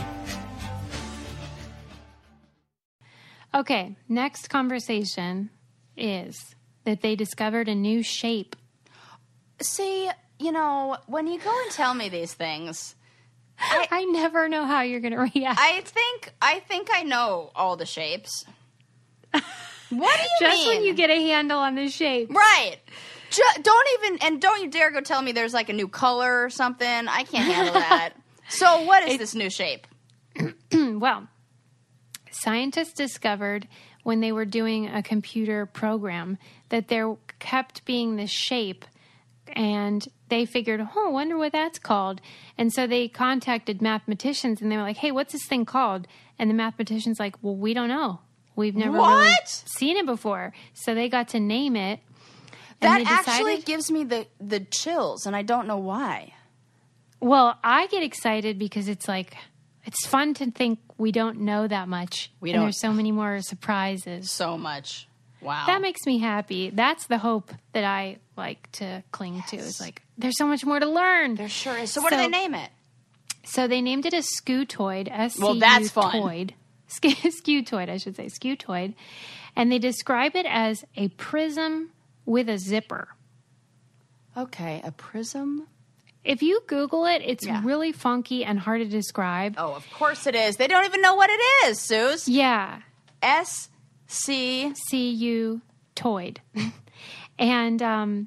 Okay, next conversation is that they discovered a new shape. See, you know, when you go and tell me these things, I, I never know how you're going to react. I think I think I know all the shapes. What do you Just mean? when you get a handle on the shape. Right. Ju- don't even, and don't you dare go tell me there's like a new color or something. I can't handle that. So what is this new shape? Well, scientists discovered when they were doing a computer program that there kept being this shape, and they figured, oh, I wonder what that's called. And so they contacted mathematicians, and they were like, hey, what's this thing called? And the mathematician's like, well, we don't know. We've never really What? seen it before. So they got to name it. and That they decided- actually gives me the, the chills, and I don't know why. Well, I get excited because it's like, it's fun to think we don't know that much. We and don't- there's so many more surprises. So much. Wow. That makes me happy. That's the hope that I like to cling to. Is like, there's so much more to learn. There sure is. So what do So- they name it? So they named it a scutoid. S C U Well, that's fun. toid. Scutoid, I should say. Scutoid. And they describe it as a prism with a zipper. Okay, a prism. If you Google it, it's Yeah. really funky and hard to describe. Oh, of course it is. They don't even know what it is, Suze. Yeah. S C C U Toid. And um,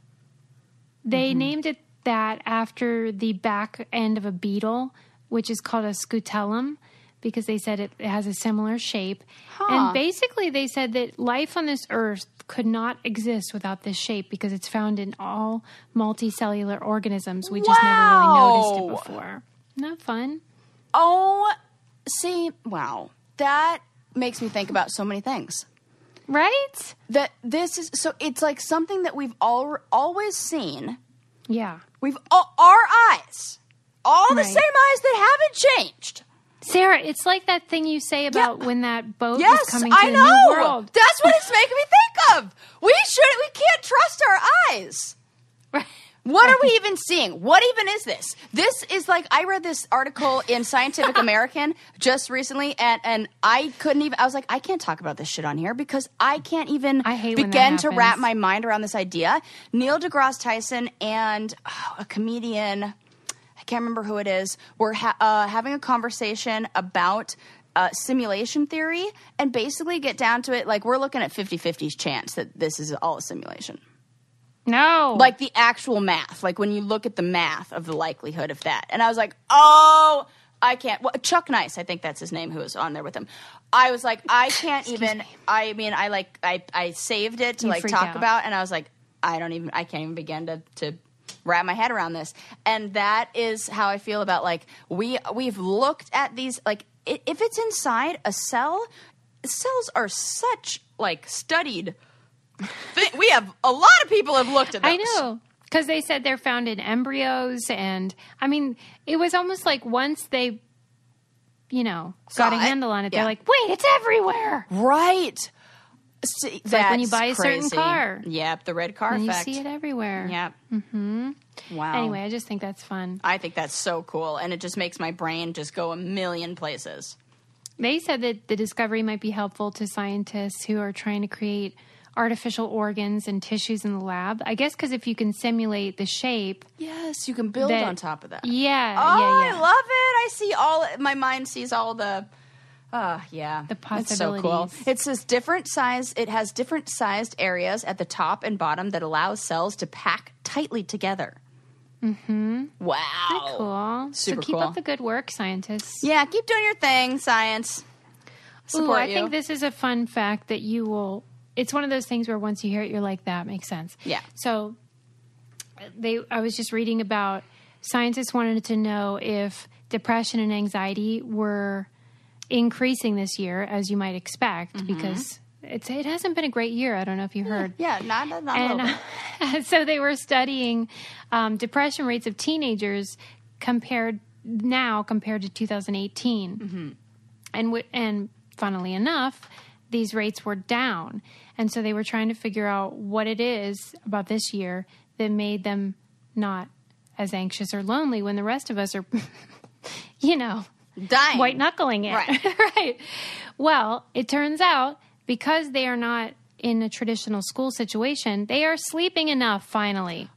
they Mm-hmm. named it that after the back end of a beetle, which is called a scutellum, because they said it, it has a similar shape. And basically they said that life on this earth could not exist without this shape because it's found in all multicellular organisms. We just never really noticed it Wow. before. Isn't that fun? Oh, see, wow. That makes me think about so many things. Right? That this is, so it's like something that we've all, always seen. Yeah. We've, all, our eyes, all the Right. same eyes that haven't changed. Sarah, it's like that thing you say about when that boat Yes, was coming to I the know. new world. That's what it's making me think of. We should, we can't trust our eyes. What are we even seeing? What even is this? This is like, I read this article in Scientific American just recently, and, and I couldn't even, I was like, I can't talk about this shit on here because I can't even I hate when that begin to happens. wrap my mind around this idea. Neil deGrasse Tyson and oh, a comedian, I can't remember who it is, were ha- uh, having a conversation about uh, simulation theory, and basically get down to it, like, we're looking at fifty-fifty chance that this is all a simulation. No. Like the actual math, like when you look at the math of the likelihood of that. And I was like, oh, I can't. Well, Chuck Nice, I think that's his name, who was on there with him. I was like, I can't even, I mean, I like, I, I saved it to You like freaked talk out. about, and I was like, I don't even, I can't even begin to, to wrap my head around this. And that is how I feel about, like, we, we've looked at these, like, i- if it's inside a cell, cells are such, like, studied. Th- we have, a lot of people have looked at those. I know. Because they said they're found in embryos. And, I mean, it was almost like once they, you know, Saw got a it. handle on it, Yeah. they're like, wait, it's everywhere. Right. See, It's like when you that's buy a certain crazy. car. Yep, the red car And you effect. see it everywhere. Yep. Mm-hmm. Wow. Anyway, I just think that's fun. I think that's so cool, and it just makes my brain just go a million places. They said that the discovery might be helpful to scientists who are trying to create artificial organs and tissues in the lab. I guess because if you can simulate the shape. Yes, you can build that- on top of that. Yeah, Oh, yeah, yeah. I love it. I see all, my mind sees all the, uh, yeah. The It's so cool. possibilities. It says different size, it has different sized areas at the top and bottom that allows cells to pack tightly together. Mm-hmm. Wow. Cool. Super so keep cool. up the good work, scientists. Yeah, keep doing your thing, science. Support Ooh, I you. think this is a fun fact that you will. It's one of those things where once you hear it, you're like, that makes sense. Yeah. So they, I was just reading about scientists wanted to know if depression and anxiety were increasing this year, as you might expect, Mm-hmm. because it's it hasn't been a great year. I don't know if you heard. Yeah, not, not a little bit. And so they were studying um, depression rates of teenagers compared now compared to two thousand eighteen, Mm-hmm. and w- and funnily enough, these rates were down. And so they were trying to figure out what it is about this year that made them not as anxious or lonely when the rest of us are, you know, Dying. white knuckling it. Right. Right. Well, it turns out because they are not in a traditional school situation, they are sleeping enough finally.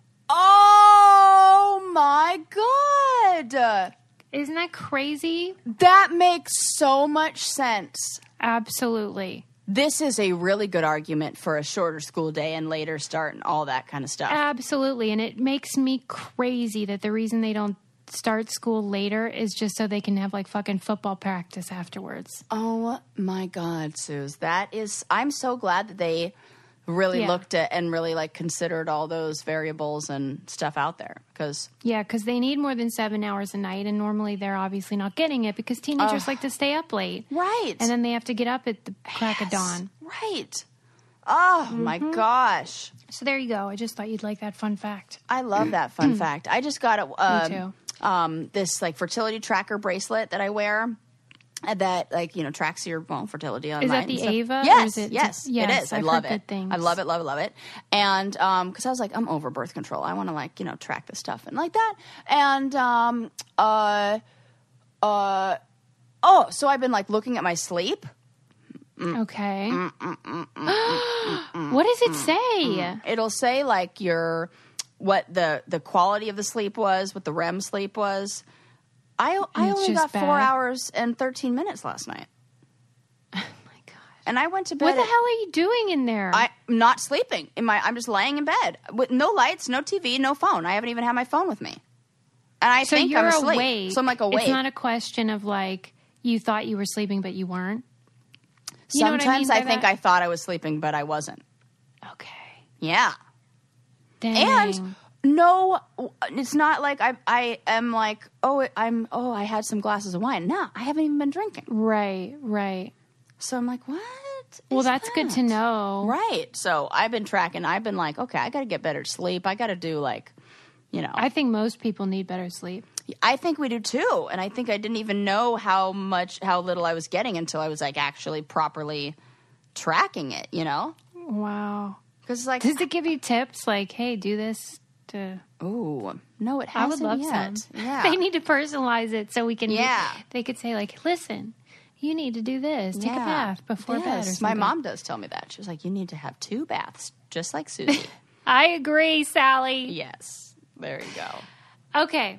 Oh my God. Isn't that crazy? That makes so much sense. Absolutely. This is a really good argument for a shorter school day and later start and all that kind of stuff. Absolutely. And it makes me crazy that the reason they don't start school later is just so they can have like fucking football practice afterwards. Oh my God, Suze. That is, I'm so glad that they really Yeah. looked at and really like considered all those variables and stuff out there because Yeah, because they need more than seven hours a night, and normally they're obviously not getting it because teenagers like to stay up late. right. And then they have to get up at the crack of dawn. Right. Oh my gosh. So there you go. I just thought you'd like that fun fact. I love that fun fact. I just got a, um, too. Um, this like fertility tracker bracelet that I wear uh, that like, you know, tracks your well, fertility online. that the and stuff. Ava, or Yes, is it- yes, yes, it is. I I've love heard it. good things. I love it, love it, love it. And um, because I was like, I'm over birth control. I want to like, you know, track this stuff and like that. And um, uh, uh, oh, so I've been like looking at my sleep. Okay. What does it say? It'll say like your what the, the quality of the sleep was, what the R E M sleep was. I, I it's only just got four bad. hours and thirteen minutes last night. Oh my gosh. And I went to bed. What the at- hell are you doing in there? I'm not sleeping. In my, I'm just laying in bed with no lights, no T V, no phone. I haven't even had my phone with me. And I so think you're I'm asleep. awake. So I'm like awake. It's not a question of like you thought you were sleeping but you weren't. You know what Sometimes I, I, mean by think that? I thought I was sleeping, but I wasn't. Okay. Yeah. Dang. And no, it's not like I I am like, oh, I'm oh, I had some glasses of wine. No, I haven't even been drinking. right, right. So I'm like, what? Well, is that's good to that? know. Right. So I've been tracking. I've been like, okay, I got to get better sleep. I got to do like, you know. I think most people need better sleep. I think we do too. And I think I didn't even know how much, how little I was getting until I was like actually properly tracking it, you know? Wow. Because it's like, Does it give you tips like, hey, do this to... ooh, no, it I hasn't would love yet. some. Yeah. They need to personalize it so we can... Yeah. They could say like, listen, you need to do this. Take a Yeah. bath before Yes. bed or My something. mom does tell me that. She was like, you need to have two baths, just like Susie. I agree, Sally. Yes. There you go. Okay.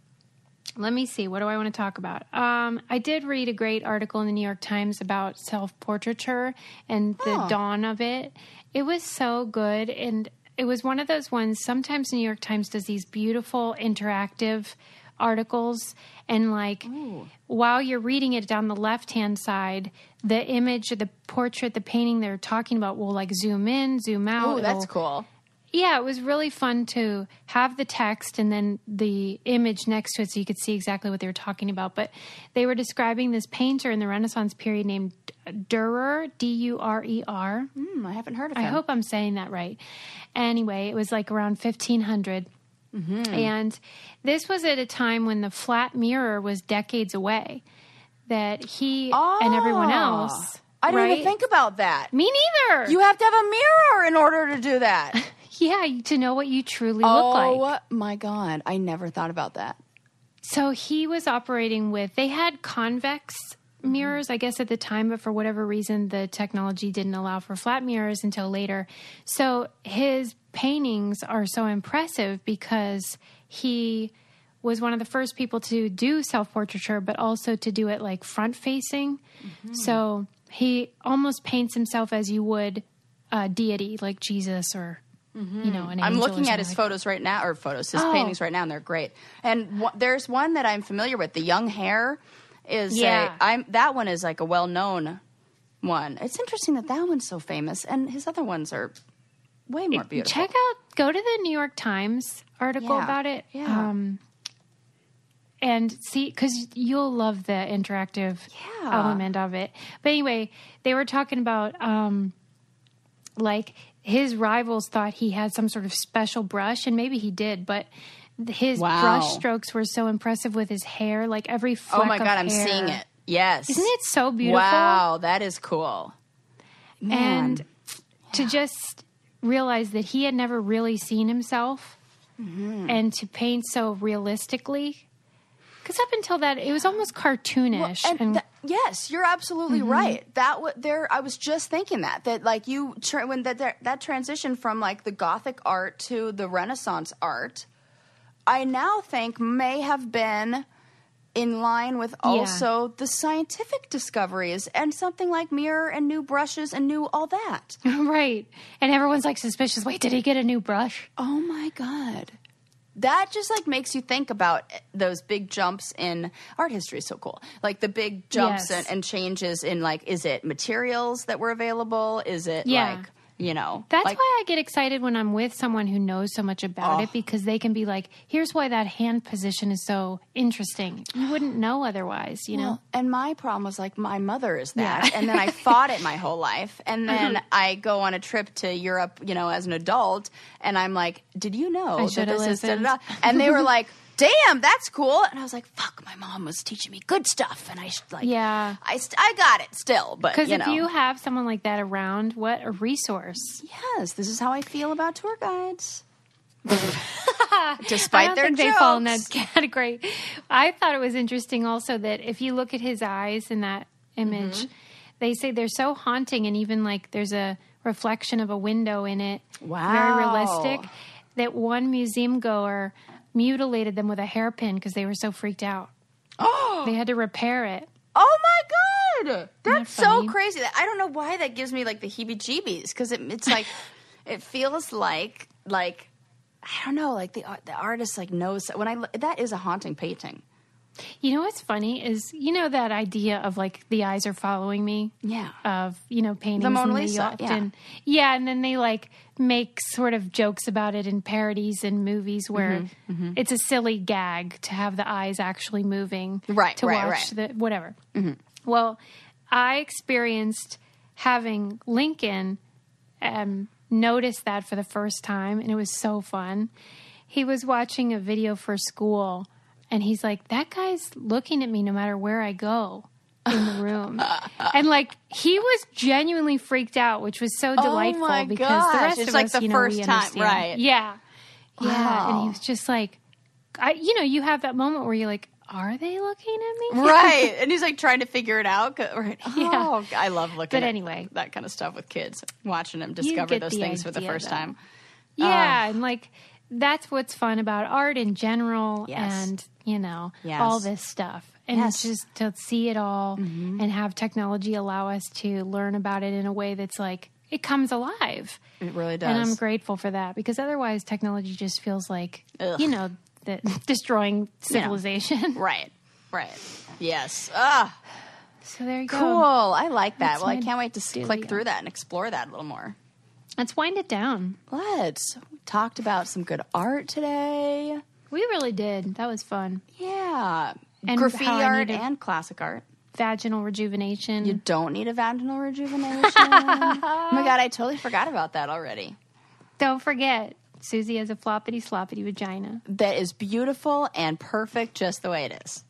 Let me see. What do I want to talk about? Um, I did read a great article in the New York Times about self-portraiture and the Oh. dawn of it. It was so good. And it was one of those ones, sometimes the New York Times does these beautiful interactive articles. And like, while you're reading it down the left-hand side, the image, the portrait, the painting they're talking about will like zoom in, zoom out. Oh, that's It'll- cool. Yeah, it was really fun to have the text and then the image next to it so you could see exactly what they were talking about. But they were describing this painter in the Renaissance period named Durer, D U R E R. Hmm, I haven't heard of I him. hope I'm saying that right. Anyway, it was like around fifteen hundred. Mm-hmm. And this was at a time when the flat mirror was decades away. That he and everyone else. I didn't right? even think about that. Me neither. You have to have a mirror in order to do that. Yeah, to know what you truly look oh like. my God. I never thought about that. So he was operating with, they had convex Mm-hmm. mirrors, I guess, at the time, but for whatever reason, the technology didn't allow for flat mirrors until later. So his paintings are so impressive because he was one of the first people to do self-portraiture, but also to do it like front-facing. Mm-hmm. So he almost paints himself as you would a deity, like Jesus or, you know, an angel. I'm or looking something at his like photos right now, or photos, his Oh. paintings right now, and they're great. And wh- there's one that I'm familiar with. The Young Hare is Yeah. a, I'm that one is like a well-known one. It's interesting that that one's so famous, and his other ones are way more beautiful. Check out, go to the New York Times article Yeah. about it. Yeah. Um, and see, because you'll love the interactive Yeah. element of it. But anyway, they were talking about um, like his rivals thought he had some sort of special brush, and maybe he did, but his Wow. brush strokes were so impressive with his hair, like every fleck Oh my of God, I'm hair. seeing it. Yes. Isn't it so beautiful? Wow, that is cool. Man. And to just realize that he had never really seen himself and to paint so realistically. Because up until that, it was almost cartoonish. and and tha- yes, you're absolutely Mm-hmm. right. That w- there, I was just thinking that that like you tra- when that that that transition from like the Gothic art to the Renaissance art, I now think may have been in line with also the scientific discoveries and something like mirror and new brushes and new all that. right. And everyone's like suspicious. Wait, did he get a new brush? Oh my God. That just like makes you think about those big jumps in art history is so cool. Like the big jumps Yes. and, and changes in like, is it materials that were available? Is it Yeah. like, you know? That's like, why I get excited when I'm with someone who knows so much about Oh. it, because they can be like, here's why that hand position is so interesting. You wouldn't know otherwise, you know? Well, and my problem was like, my mother is that. Yeah. And then I fought it my whole life. And then I go on a trip to Europe, you know, as an adult. And I'm like, did you know I that should've this is da listened. da da? And they were like, damn, that's cool. And I was like, fuck, my mom was teaching me good stuff. And I sh- like, Yeah. I, st- I got it still. But, Because you if know. you have someone like that around, what a resource. Yes, this is how I feel about tour guides. I Despite don't their think jokes. they fall in that category. I thought it was interesting also that if you look at his eyes in that image, Mm-hmm. they say they're so haunting, and even like there's a reflection of a window in it. Wow. Very realistic. that one museum goer mutilated them with a hairpin because they were so freaked out. Oh, they had to repair it. Oh my God. That's that so funny? crazy. I don't know why that gives me like the heebie-jeebies, because it, it's like, it feels like, like, I don't know, like the the artist like knows, when I, that is a haunting painting. You know what's funny is, you know, that idea of like the eyes are following me? Yeah. Of, you know, paintings. The Mona and they Lisa, often, yeah. yeah. And then they like make sort of jokes about it in parodies and movies where mm-hmm, mm-hmm. it's a silly gag to have the eyes actually moving. Right, to right, watch right. the, whatever. Mm-hmm. Well, I experienced having Lincoln um, notice that for the first time, and it was so fun. He was watching a video for school, and he's like, that guy's looking at me no matter where I go in the room. And like, he was genuinely freaked out, which was so delightful oh my because gosh. the rest it's of like us, the you know, first we time, understand. right? Yeah. Yeah. Wow. And he was just like, I, you know, you have that moment where you're like, are they looking at me? Right. And he's like trying to figure it out. Right. Yeah. Oh, I love looking But at anyway. that kind of stuff with kids, watching them You discover get those the things for the idea, first though. time. Yeah, Uh, and like that's what's fun about art in general, Yes. and you know Yes. all this stuff, and Yes. it's just to see it all Mm-hmm. and have technology allow us to learn about it in a way that's like it comes alive. It really does. And I'm grateful for that because otherwise, technology just feels like Ugh. you know that destroying civilization. Right. Right. Yes. Ah, So there you go. cool. I like that. That's well, I my can't wait to s- click dealio. through that and explore that a little more. Let's wind it down. Let's. We talked about some good art today. We really did. That was fun. Yeah. And Graffiti how I art needed- and classic art. Vaginal rejuvenation. You don't need a vaginal rejuvenation. Oh my God, I totally forgot about that already. Don't forget, Susie has a floppity sloppity vagina. That is beautiful and perfect just the way it is.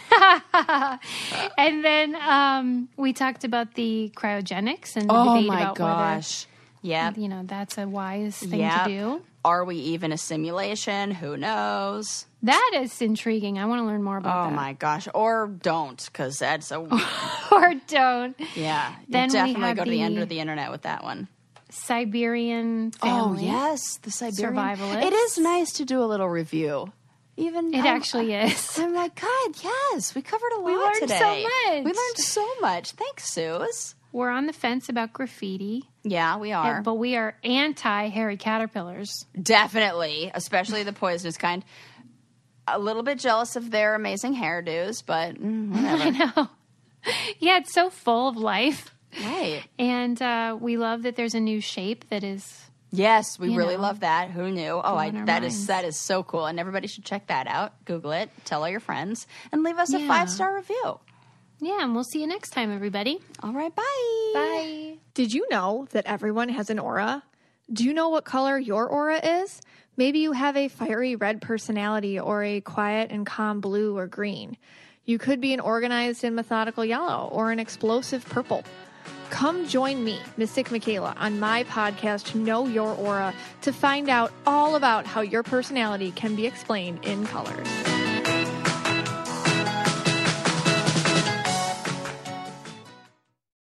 And then um, we talked about the cryogenics and the Oh debate my about gosh. Yeah. whether you know that's a wise thing Yep. to do. Are we even a simulation? Who knows? That is intriguing. I want to learn more about Oh that. my gosh. Or don't, because that's a. Or don't. Yeah. You Then we definitely have go to the end the- of the internet with that one. Siberian family. Oh, yes. The Siberian. Survivalists. It is nice to do a little review. Even It I'm- actually is. I'm like, God, yes. We covered a lot We learned so today. much. We learned so much. Thanks, Suze. We're on the fence about graffiti, Yeah, we are. but we are anti hairy caterpillars. Definitely, especially the poisonous kind. A little bit jealous of their amazing hairdos, but mm, whatever. I know. Yeah, it's so full of life. Right. And uh, we love that there's a new shape that is. Yes, we You really know, love that. Who knew? Oh, I, blowing our that is minds. that is so cool, and everybody should check that out. Google it, tell all your friends, and leave us a Yeah. five star review. Yeah, and we'll see you next time, everybody. All right, bye. Bye. Did you know that everyone has an aura? Do you know what color your aura is? Maybe you have a fiery red personality or a quiet and calm blue or green. You could be an organized and methodical yellow or an explosive purple. Come join me, Mystic Michaela, on my podcast, Know Your Aura, to find out all about how your personality can be explained in colors.